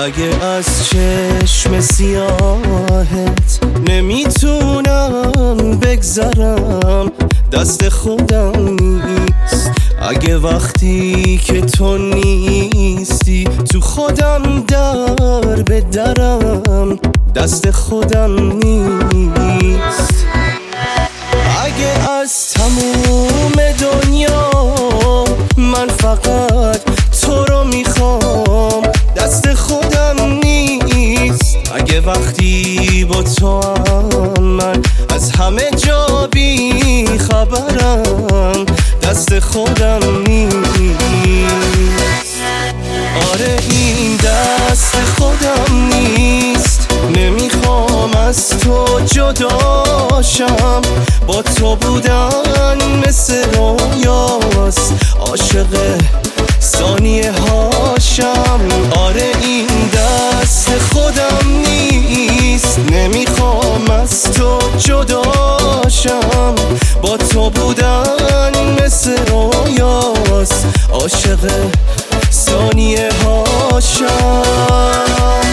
اگه از چشم سیاهت نمیتونم بگذرم، دست خودم نیست. اگه وقتی که تو نیستی تو خودم در به درم، دست خودم نیست. اگه از تموم دنیا من فقط تو رو میخوام، دست خودم نیست. اگه وقتی با تو هم من از همه جا بی خبرم، دست خودم نیست. آره این دست خودم نیست. نمیخوام از تو جداشم، با تو بودن مثل رویاست، عاشق ثانیه هاشم. آره این دست خودم نیست. نمیخوام از تو جداشم، با تو بودن مثل رویاست، عاشق ثانیه هاشم.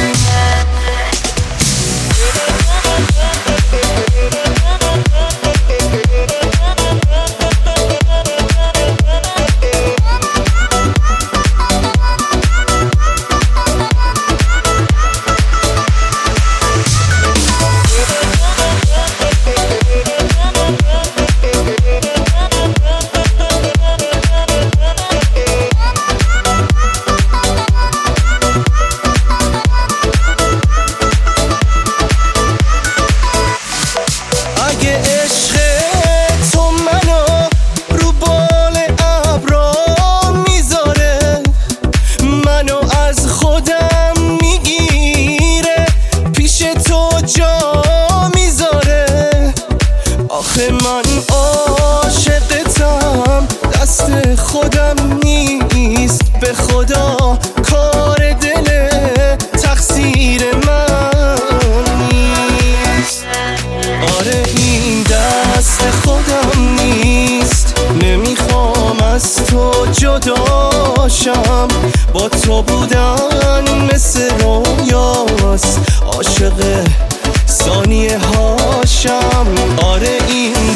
اگه عشق تو منو رو بال ابرا میذاره، منو از خودم میگیره، پیش تو جا میذاره. آخه من عاشقتم، دست خودم نیست. به خدا کار دل تقصیر من نیست. آره این دست خودم نیست. نمیخوام از تو جداشم، با تو بودن مثل رویاست، عاشق ثانیه هاشم. آره این